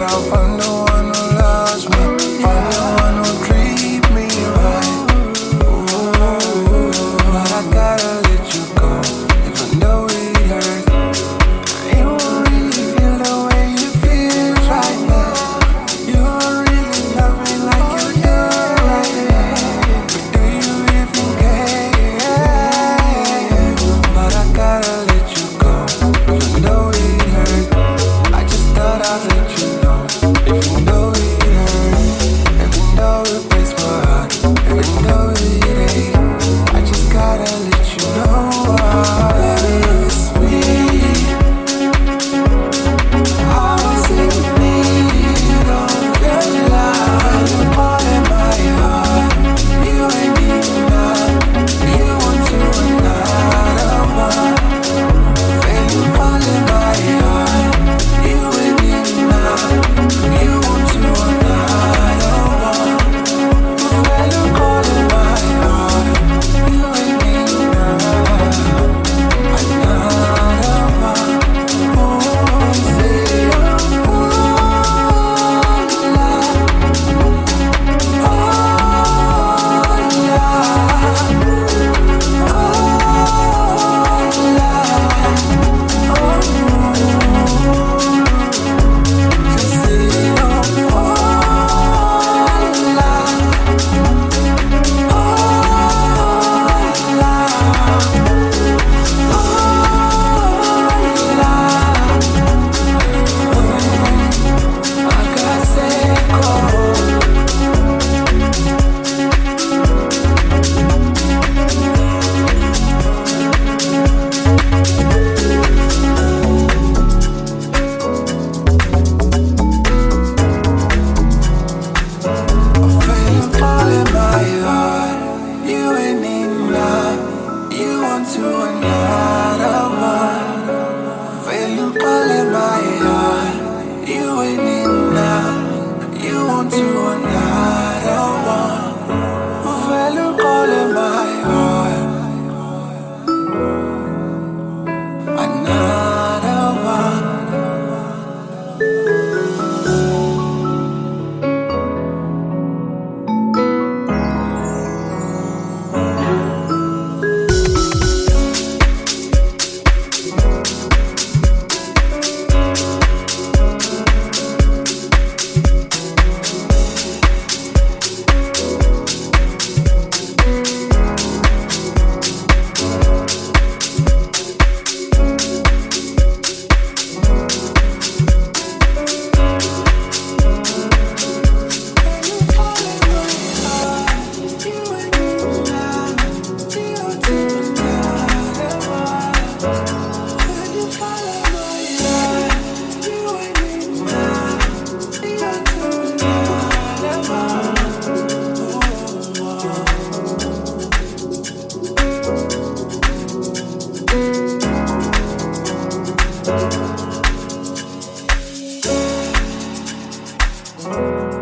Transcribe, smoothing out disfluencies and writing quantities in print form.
I'll find the one who loves me, find the one who treat me right. Ooh, but I gotta let you go, even though it hurts. You won't really feel the way you feel right now. You don't really love me like you do right now. But do you even care? But I gotta let you go, even though it hurts. I just thought I'd let you know, even though it hurts, even though it breaks my heart, even though it aches. I just gotta let you know, baby, it's me. I was in need of your love, all in my heart. You ain't even none. You want to another one. Feel you all in my heart. You ain't even none. You want to another one. Feel you all in my heart. You ain't even none. Another one. Oh, say Thank